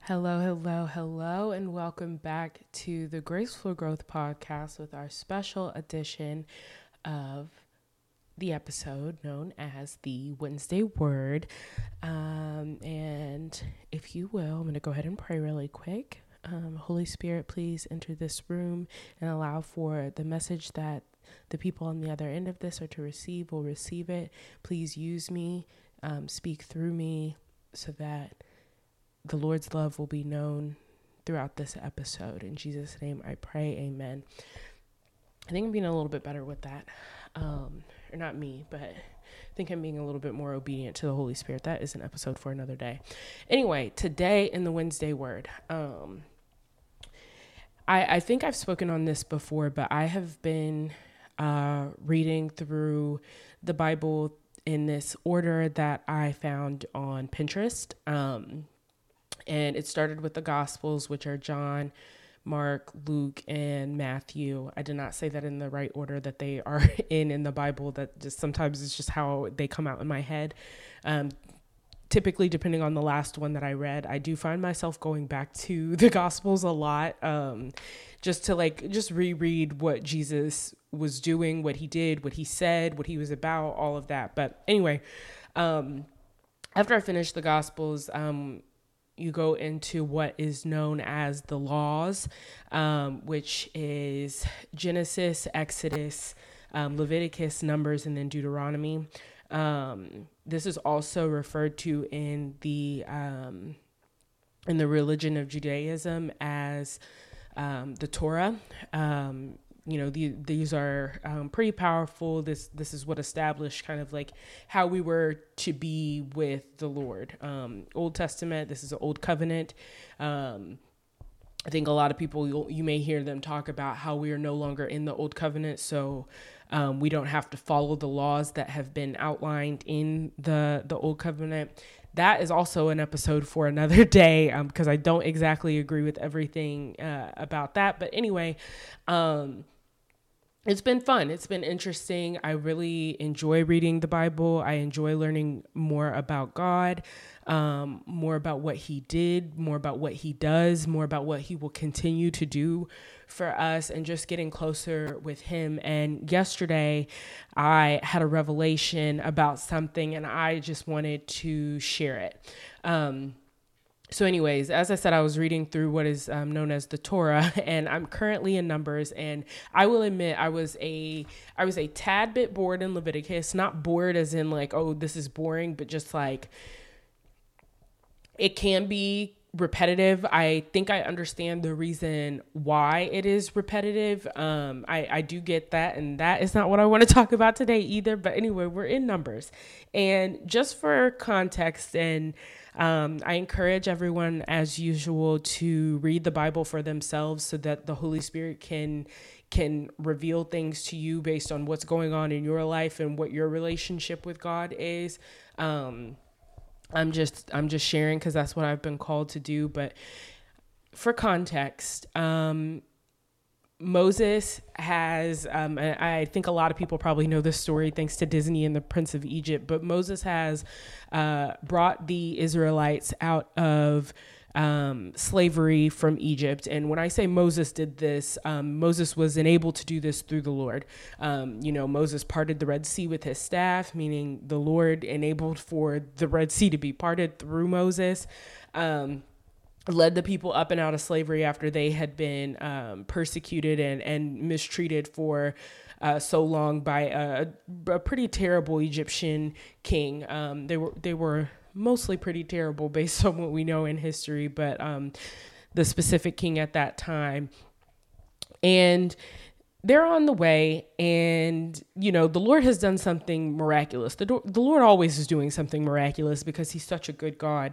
Hello, hello, hello, and welcome back to the Graceful Growth Podcast with our special edition of the episode known as the Wednesday Word. And if you will, I'm going to go ahead and pray really quick. Holy Spirit, please enter this room and allow for the message that the people on the other end of this are to receive will receive it. Please use me, speak through me so that the Lord's love will be known throughout this episode. In Jesus' name I pray, amen. I think I'm being a little bit better with that. Or not me, but I think I'm being a little bit more obedient to the Holy Spirit. That is an episode for another day. Anyway, today in the Wednesday Word, I think I've spoken on this before, but I have been reading through the Bible in this order that I found on Pinterest. And it started with the Gospels, which are John, Mark, Luke, and Matthew. I did not say that in the right order that they are in the Bible. That just sometimes it's just how they come out in my head. Typically, depending on the last one that I read, I do find myself going back to the Gospels a lot, just to reread what Jesus was doing, what he did, what he said, what he was about, all of that. But anyway, after I finished the Gospels, you go into what is known as the laws, which is Genesis, Exodus, Leviticus, Numbers, and then Deuteronomy. This is also referred to in the religion of Judaism as the Torah. These are pretty powerful. This is what established kind of like how we were to be with the Lord. Old Testament, this is an old covenant. I think a lot of people, you may hear them talk about how we are no longer in the old covenant. So we don't have to follow the laws that have been outlined in the old covenant. That is also an episode for another day because I don't exactly agree with everything about that. But anyway, it's been fun. It's been interesting. I really enjoy reading the Bible. I enjoy learning more about God, more about what he did, more about what he does, more about what he will continue to do for us, and just getting closer with him. And yesterday I had a revelation about something and I just wanted to share it. So anyways, as I said, I was reading through what is known as the Torah, and I'm currently in Numbers. And I will admit, I was a tad bit bored in Leviticus. Not bored as in like, oh, this is boring, but just like it can be repetitive. I think I understand the reason why it is repetitive. I do get that, and that is not what I want to talk about today either. But anyway, we're in Numbers, and just for context and I encourage everyone, as usual, to read the Bible for themselves so that the Holy Spirit can reveal things to you based on what's going on in your life and what your relationship with God is. I'm just sharing because that's what I've been called to do. But for context, Moses has, and I think a lot of people probably know this story thanks to Disney and the Prince of Egypt, but Moses has brought the Israelites out of slavery from Egypt. And when I say Moses did this, Moses was enabled to do this through the Lord. Moses parted the Red Sea with his staff, meaning the Lord enabled for the Red Sea to be parted through Moses. Led the people up and out of slavery after they had been persecuted and mistreated for so long by a pretty terrible Egyptian king. They were mostly pretty terrible based on what we know in history, but the specific king at that time. And they're on the way, and the Lord has done something miraculous. The Lord always is doing something miraculous because he's such a good God.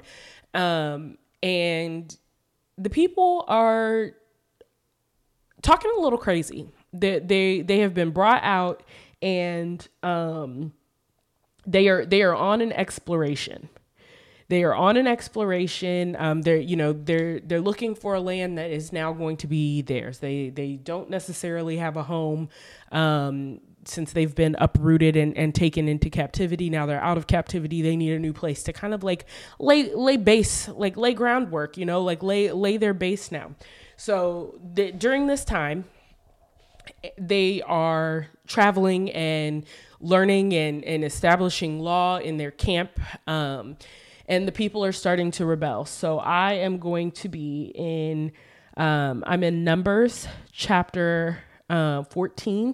And the people are talking a little crazy. They have been brought out, and they are on an exploration. They are on an exploration. They're looking for a land that is now going to be theirs. They don't necessarily have a home. since they've been uprooted and taken into captivity. Now they're out of captivity. They need a new place to kind of like lay base, like lay groundwork, like lay their base now. So during this time, they are traveling and learning and establishing law in their camp. And the people are starting to rebel. So I am going to be I'm in Numbers chapter 14.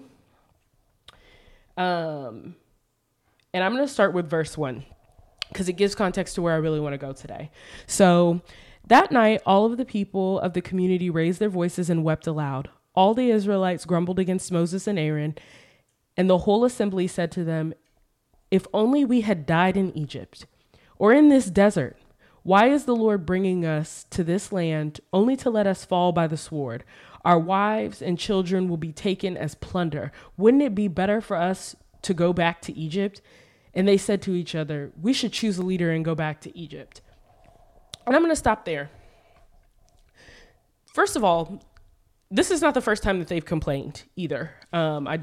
And I'm going to start with verse 1 because it gives context to where I really want to go today. So that night, all of the people of the community raised their voices and wept aloud. All the Israelites grumbled against Moses and Aaron, and the whole assembly said to them, "If only we had died in Egypt or in this desert. Why is the Lord bringing us to this land only to let us fall by the sword? Our wives and children will be taken as plunder. Wouldn't it be better for us to go back to Egypt?" And they said to each other, "We should choose a leader and go back to Egypt." And I'm going to stop there. First of all, this is not the first time that they've complained either. I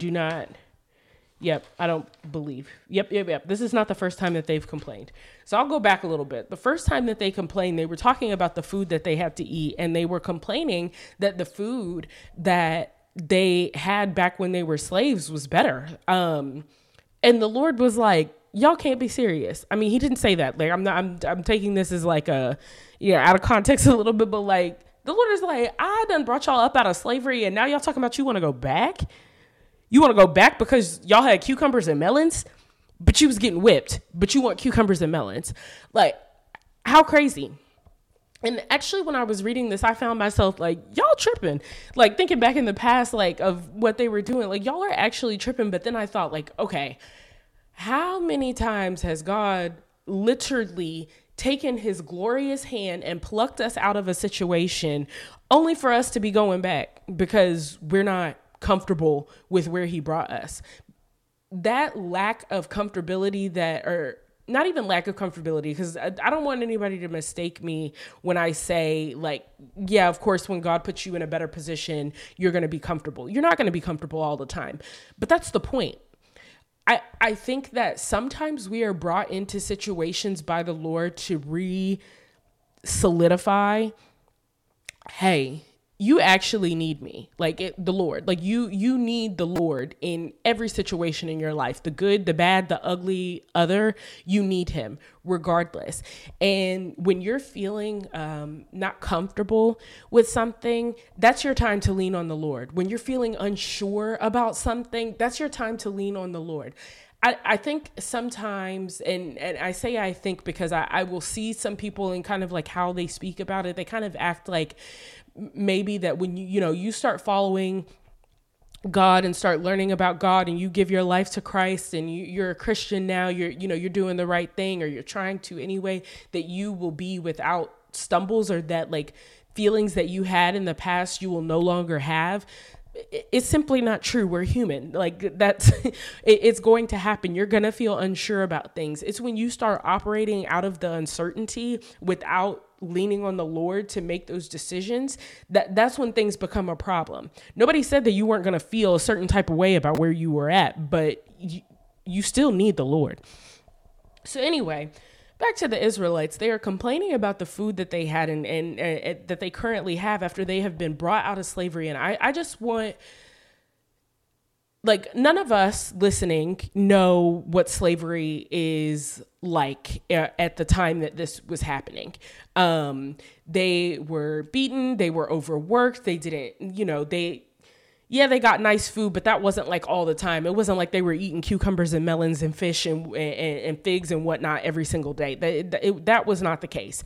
don't believe. Yep. This is not the first time that they've complained. So I'll go back a little bit. The first time that they complained, they were talking about the food that they had to eat, and they were complaining that the food that they had back when they were slaves was better. And the Lord was like, y'all can't be serious. I mean, he didn't say that. Like, I'm taking this as like out of context a little bit, but like, the Lord is like, I done brought y'all up out of slavery, and now y'all talking about you want to go back? You want to go back because y'all had cucumbers and melons, but you was getting whipped, but you want cucumbers and melons. Like, how crazy. And actually, when I was reading this, I found myself like, y'all tripping. Like, thinking back in the past, like, of what they were doing. Like, y'all are actually tripping. But then I thought, like, okay, how many times has God literally taken his glorious hand and plucked us out of a situation only for us to be going back because we're not comfortable with where he brought us? That lack of comfortability or not even lack of comfortability, because I don't want anybody to mistake me when I say, like, yeah, of course, when God puts you in a better position, you're going to be comfortable. You're not going to be comfortable all the time. But that's the point. I think that sometimes we are brought into situations by the Lord to re-solidify, hey, you actually need me, the Lord. Like you need the Lord in every situation in your life, the good, the bad, the ugly, other. You need him regardless. And when you're feeling not comfortable with something, that's your time to lean on the Lord. When you're feeling unsure about something, that's your time to lean on the Lord. I think sometimes, and I say I think because I will see some people and kind of like how they speak about it, they kind of act like maybe that when you start following God and start learning about God and you give your life to Christ and you're a Christian now, you're doing the right thing, or you're trying to anyway, that you will be without stumbles, or that like feelings that you had in the past you will no longer have. It's simply not true. We're human. Like that's, it's going to happen. You're going to feel unsure about things. It's when you start operating out of the uncertainty without leaning on the Lord to make those decisions, that's when things become a problem. Nobody said that you weren't going to feel a certain type of way about where you were at, but you still need the Lord. So anyway, back to the Israelites. They are complaining about the food that they had and that they currently have after they have been brought out of slavery. And I just want, like, none of us listening know what slavery is like at the time that this was happening. They were beaten, they were overworked, they didn't, they got nice food, but that wasn't like all the time. It wasn't like they were eating cucumbers and melons and fish and figs and whatnot every single day. That was not the case.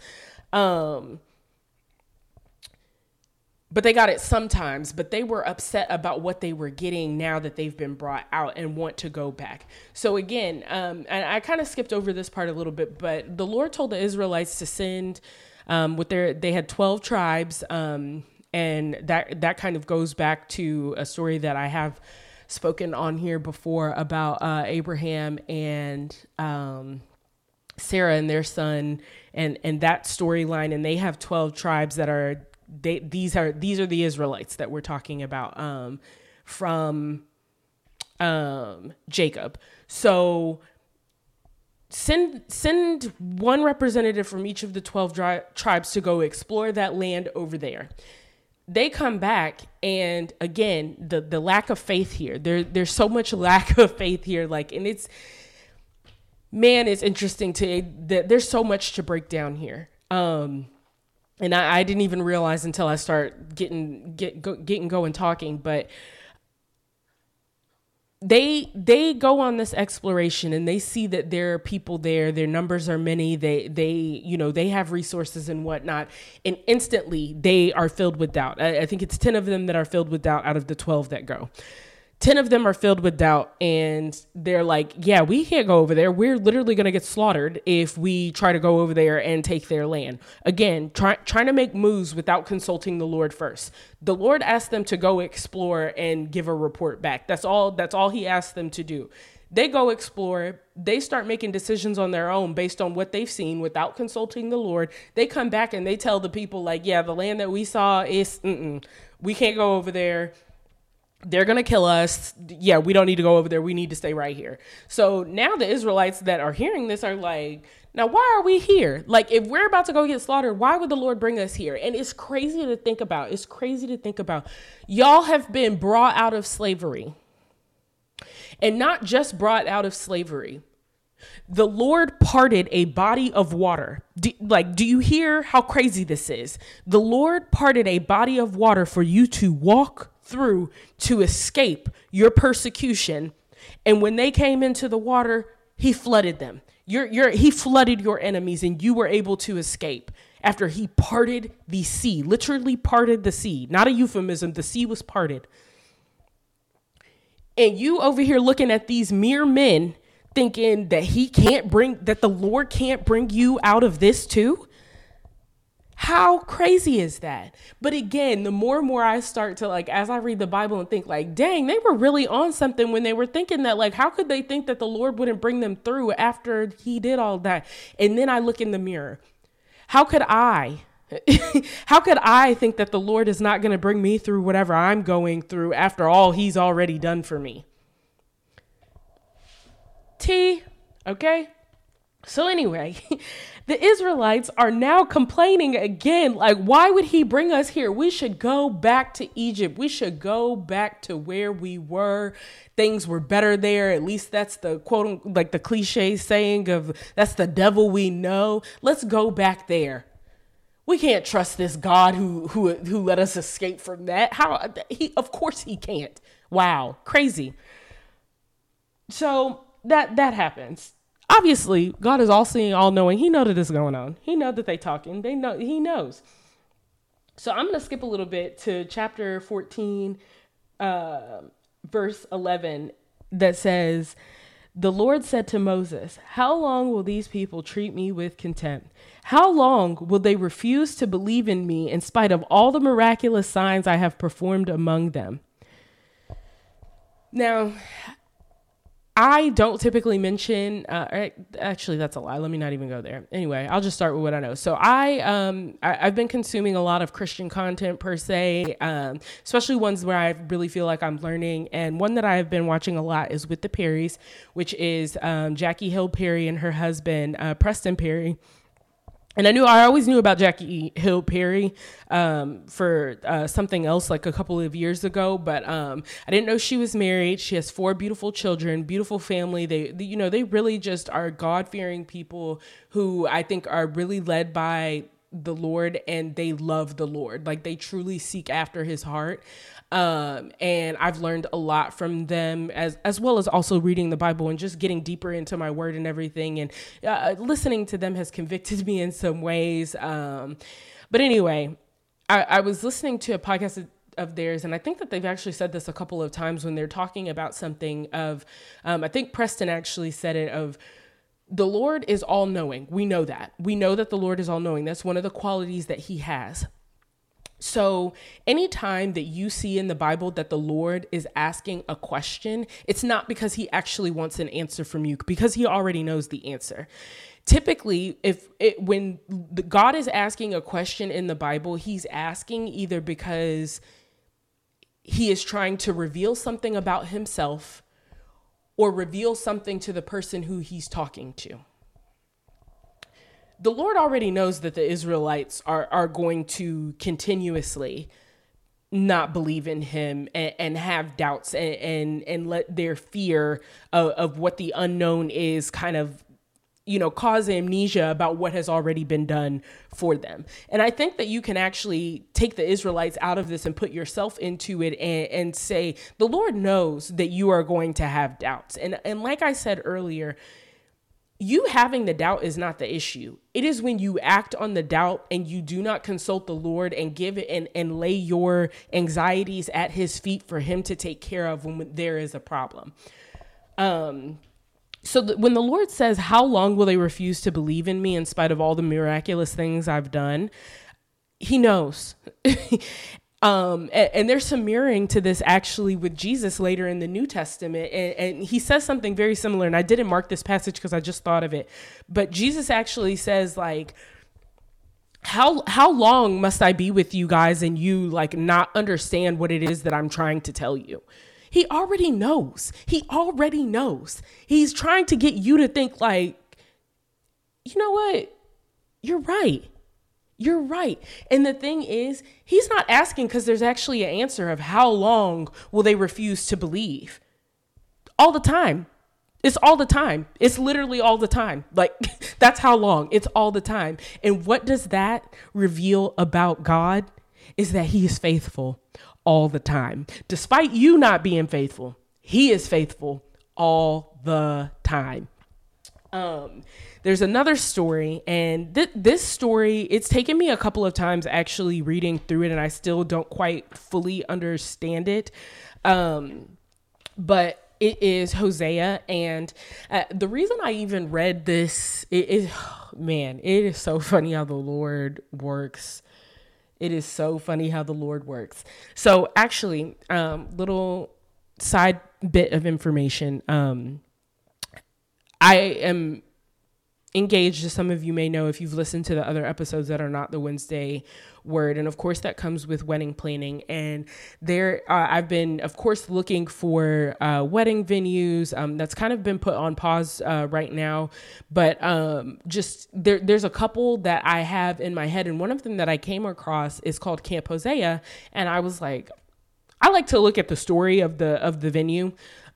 But they got it sometimes, but they were upset about what they were getting now that they've been brought out and want to go back. So again, and I kind of skipped over this part a little bit, but the Lord told the Israelites to send they had 12 tribes, and that kind of goes back to a story that I have spoken on here before about Abraham and Sarah and their son, and that storyline. And they have 12 tribes that are these are the Israelites that we're talking about from Jacob. So send one representative from each of the 12 tribes to go explore that land over there. They come back, and again, the lack of faith here. There's so much lack of faith here. And it's interesting that there's so much to break down here. And I didn't even realize until I start getting going talking, but they go on this exploration, and they see that there are people there. Their numbers are many. They have resources and whatnot. And instantly they are filled with doubt. I think it's 10 of them that are filled with doubt out of the 12 that go. 10 of them are filled with doubt, and they're like, yeah, we can't go over there. We're literally going to get slaughtered if we try to go over there and take their land. Again, trying to make moves without consulting the Lord first. The Lord asked them to go explore and give a report back. That's all he asked them to do. They go explore. They start making decisions on their own based on what they've seen without consulting the Lord. They come back and they tell the people, yeah, the land that we saw is, we can't go over there. They're going to kill us. Yeah, we don't need to go over there. We need to stay right here. So now the Israelites that are hearing this are like, now why are we here? If we're about to go get slaughtered, why would the Lord bring us here? And it's crazy to think about. Y'all have been brought out of slavery. And not just brought out of slavery. The Lord parted a body of water. Do you hear how crazy this is? The Lord parted a body of water for you to walk through to escape your persecution. And when they came into the water, he flooded them. He flooded your enemies, and you were able to escape after he parted the sea, literally parted the sea. Not a euphemism. The sea was parted. And you over here looking at these mere men thinking that that the Lord can't bring you out of this too? How crazy is that? But again, the more and more I start to as I read the Bible and think dang, they were really on something when they were thinking that how could they think that the Lord wouldn't bring them through after he did all that? And then I look in the mirror. How could I think that the Lord is not going to bring me through whatever I'm going through after all he's already done for me? Okay? So anyway, the Israelites are now complaining again. Why would he bring us here? We should go back to Egypt. We should go back to where we were. Things were better there. At least that's the quote, the cliche saying of that's the devil we know. Let's go back there. We can't trust this God who let us escape from that. Of course he can't. Wow. Crazy. So that happens. Obviously, God is all seeing, all knowing. He knows that this is going on. He knows that they talking. They know. He knows. So I'm going to skip a little bit to chapter 14, verse 11, that says, "The Lord said to Moses, how long will these people treat me with contempt? How long will they refuse to believe in me in spite of all the miraculous signs I have performed among them?" Now, I don't typically mention, actually that's a lie. Let me not even go there. Anyway, I'll just start with what I know. So I've been consuming a lot of Christian content per se, especially ones where I really feel like I'm learning. And one that I've been watching a lot is With the Perrys, which is Jackie Hill Perry and her husband, Preston Perry. And I always knew about Jackie Hill Perry for something else a couple of years ago, but I didn't know she was married. She has 4 beautiful children, beautiful family. They really just are God-fearing people who I think are really led by the Lord, and they love the Lord. They truly seek after his heart. And I've learned a lot from them as well as also reading the Bible and just getting deeper into my word and everything. And listening to them has convicted me in some ways. But anyway, I was listening to a podcast of theirs, and I think that they've actually said this a couple of times when they're talking about something of, I think Preston actually said it of, the Lord is all knowing. We know that. We know that the Lord is all knowing. That's one of the qualities that he has. So anytime that you see in the Bible that the Lord is asking a question, it's not because he actually wants an answer from you, because he already knows the answer. Typically, when God is asking a question in the Bible, he's asking either because he is trying to reveal something about himself, or reveal something to the person who he's talking to. The Lord already knows that the Israelites are going to continuously not believe in him and have doubts and let their fear of what the unknown is kind of, cause amnesia about what has already been done for them. And I think that you can actually take the Israelites out of this and put yourself into it and say, the Lord knows that you are going to have doubts. And like I said earlier, you having the doubt is not the issue. It is when you act on the doubt and you do not consult the Lord and give it and lay your anxieties at his feet for him to take care of when there is a problem. So when the Lord says, how long will they refuse to believe in me in spite of all the miraculous things I've done? He knows. And there's some mirroring to this actually with Jesus later in the New Testament. And he says something very similar. And I didn't mark this passage because I just thought of it. But Jesus actually says, like, how long must I be with you guys and you like not understand what it is that I'm trying to tell you? He already knows. He already knows. He's trying to get you to think like, you know what? You're right. You're right. And the thing is, he's not asking because there's actually an answer of how long will they refuse to believe? All the time. It's all the time. It's literally all the time. Like, that's how long. It's all the time. And what does that reveal about God is that he is faithful all the time. Despite you not being faithful, he is faithful all the time. There's another story, and this story, it's taken me a couple of times actually reading through it, and I still don't quite fully understand it. But it is Hosea, and the reason I even read this, it is so funny how the Lord works. It is so funny how the Lord works. So actually, little side bit of information. I am engaged, as some of you may know if you've listened to the other episodes that are not the Wednesday Word. And of course, that comes with wedding planning. And there, I've been, of course, looking for wedding venues. That's kind of been put on pause right now. But just there's a couple that I have in my head. And one of them that I came across is called Camp Hosea. And I was like, I like to look at the story of the venue.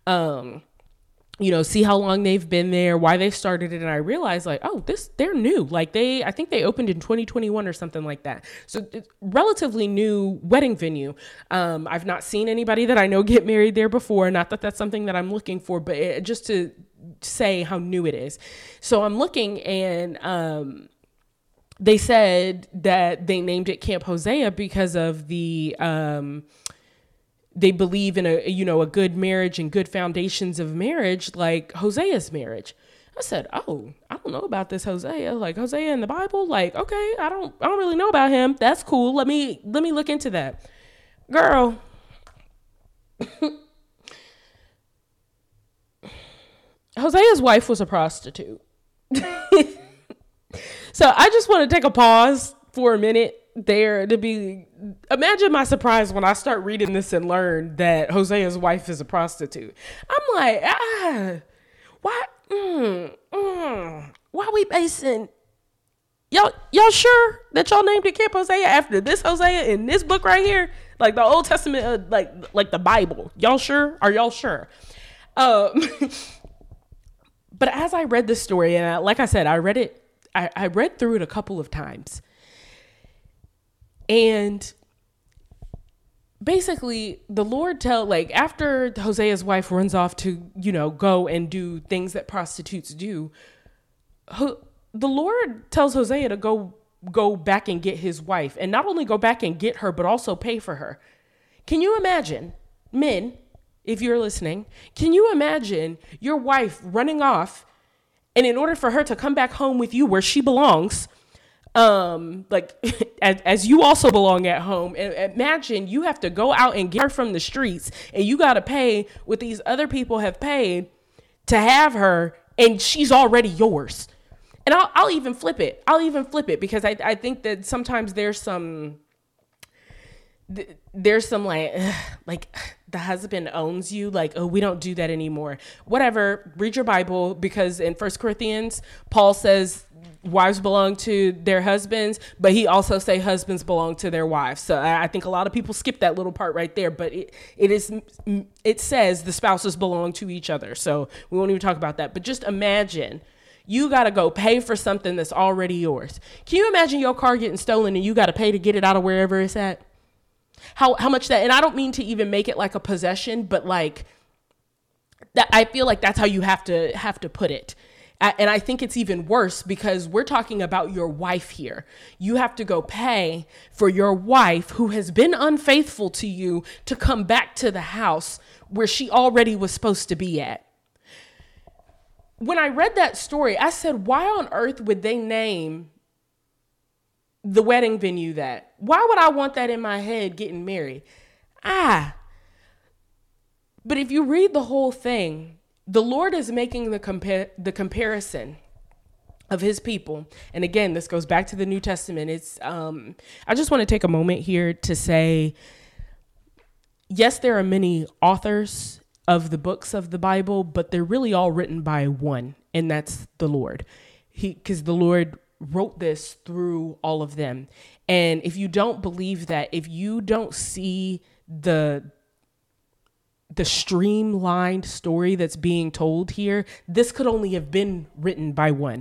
See how long they've been there, why they started it. And I realized like, oh, they're new. Like I think they opened in 2021 or something like that. So it's relatively new wedding venue. I've not seen anybody that I know get married there before. Not that that's something that I'm looking for, but just to say how new it is. So I'm looking and, they said that they named it Camp Hosea because of the, they believe in a good marriage and good foundations of marriage, like Hosea's marriage. I said, oh, I don't know about this Hosea, like Hosea in the Bible. Like, okay, I don't really know about him. That's cool. Let me look into that. Girl. Hosea's wife was a prostitute. So I just want to take a pause for a minute there imagine my surprise when I start reading this and learn that Hosea's wife is a prostitute. I'm like, why we basing y'all sure that y'all named it Camp Hosea after this Hosea in this book right here? Like the Old Testament, like the Bible. Y'all sure? Are y'all sure? But as I read this story, and like I said, I read through it a couple of times. And basically the Lord after Hosea's wife runs off to, go and do things that prostitutes do, the Lord tells Hosea to go back and get his wife, and not only go back and get her, but also pay for her. Can you imagine, men, if you're listening, can you imagine your wife running off, and in order for her to come back home with you where she belongs, as you also belong at home, and imagine you have to go out and get her from the streets, and you got to pay what these other people have paid to have her, and she's already yours. And I'll even flip it. Because I think that sometimes there's some there's some like the husband owns you, like, oh, we don't do that anymore. Whatever, read your Bible, because in 1 Corinthians, Paul says wives belong to their husbands, but he also say husbands belong to their wives. So I think a lot of people skip that little part right there, but it says the spouses belong to each other. So we won't even talk about that. But just imagine you got to go pay for something that's already yours. Can you imagine your car getting stolen and you got to pay to get it out of wherever it's at? How much that, and I don't mean to even make it like a possession, but like that, I feel like that's how you have to put it. And I think it's even worse because we're talking about your wife here. You have to go pay for your wife who has been unfaithful to you to come back to the house where she already was supposed to be at. When I read that story, I said, why on earth would they name the wedding venue that? Why would I want that in my head, getting married? But if you read the whole thing, the Lord is making the comparison of his people. And again, this goes back to the New Testament. It's I just want to take a moment here to say, yes, there are many authors of the books of the Bible, but they're really all written by one, and that's the Lord. Because the Lord wrote this through all of them. And if you don't believe that, if you don't see the streamlined story that's being told here, this could only have been written by one.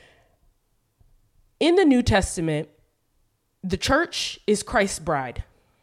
In the New Testament, the church is Christ's bride.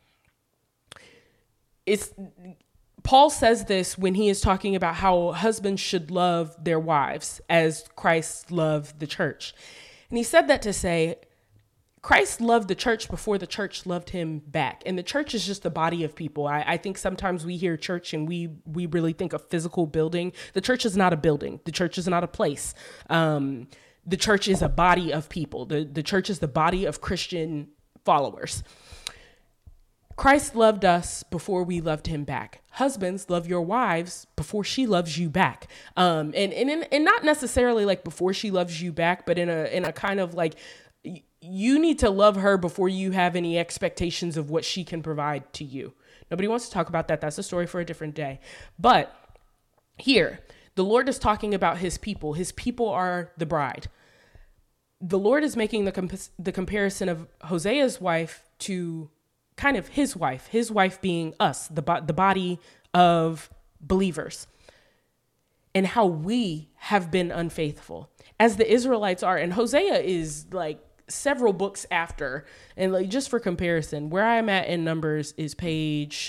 Paul says this when he is talking about how husbands should love their wives as Christ loved the church. And he said that to say, Christ loved the church before the church loved him back. And the church is just a body of people. I think sometimes we hear church and we really think of physical building. The church is not a building. The church is not a place. The church is a body of people. The church is the body of Christian followers. Christ loved us before we loved him back. Husbands, love your wives before she loves you back. And not necessarily like before she loves you back, but in a kind of like, you need to love her before you have any expectations of what she can provide to you. Nobody wants to talk about that. That's a story for a different day. But here, the Lord is talking about his people. His people are the bride. The Lord is making the comparison of Hosea's wife to kind of his wife being us, the body of believers, and how we have been unfaithful as the Israelites are. And Hosea is like several books after, and like just for comparison, where I'm at in Numbers is page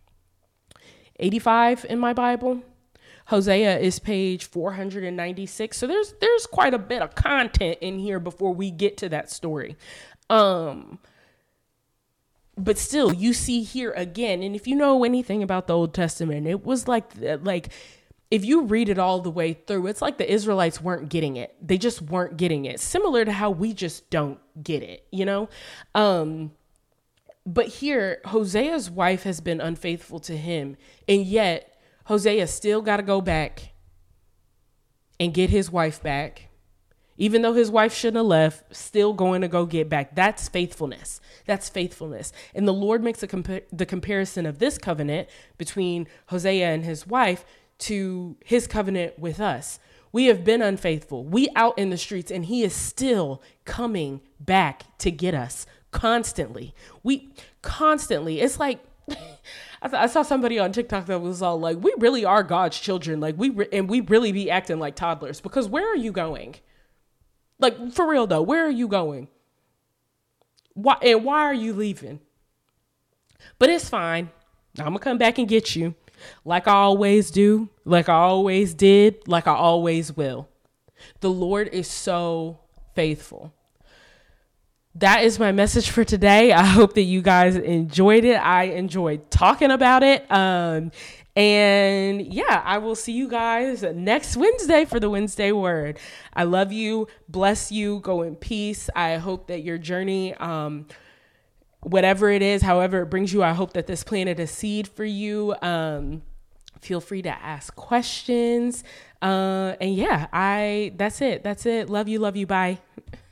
85 in my Bible. Hosea is page 496. So there's quite a bit of content in here before we get to that story. But still, you see here again, and if you know anything about the Old Testament, it was like if you read it all the way through, it's like the Israelites weren't getting it. They just weren't getting it. Similar to how we just don't get it, you know? But here, Hosea's wife has been unfaithful to him, and yet Hosea still got to go back and get his wife back. Even though his wife shouldn't have left, still going to go get back. That's faithfulness. That's faithfulness. And the Lord makes the comparison of this covenant between Hosea and his wife to his covenant with us. We have been unfaithful. We out in the streets, and he is still coming back to get us constantly. It's like, I saw somebody on TikTok that was all like, we really are God's children. Like we really be acting like toddlers, because where are you going? Like, for real though, where are you going? Why are you leaving? But it's fine. I'm gonna come back and get you, like I always do, like I always did, like I always will. The Lord is so faithful. That is my message for today. I hope that you guys enjoyed it. I enjoyed talking about it. And yeah, I will see you guys next Wednesday for the Wednesday Word. I love you. Bless you. Go in peace. I hope that your journey, whatever it is, however it brings you, I hope that this planted a seed for you. Feel free to ask questions. And yeah, that's it. Love you. Bye.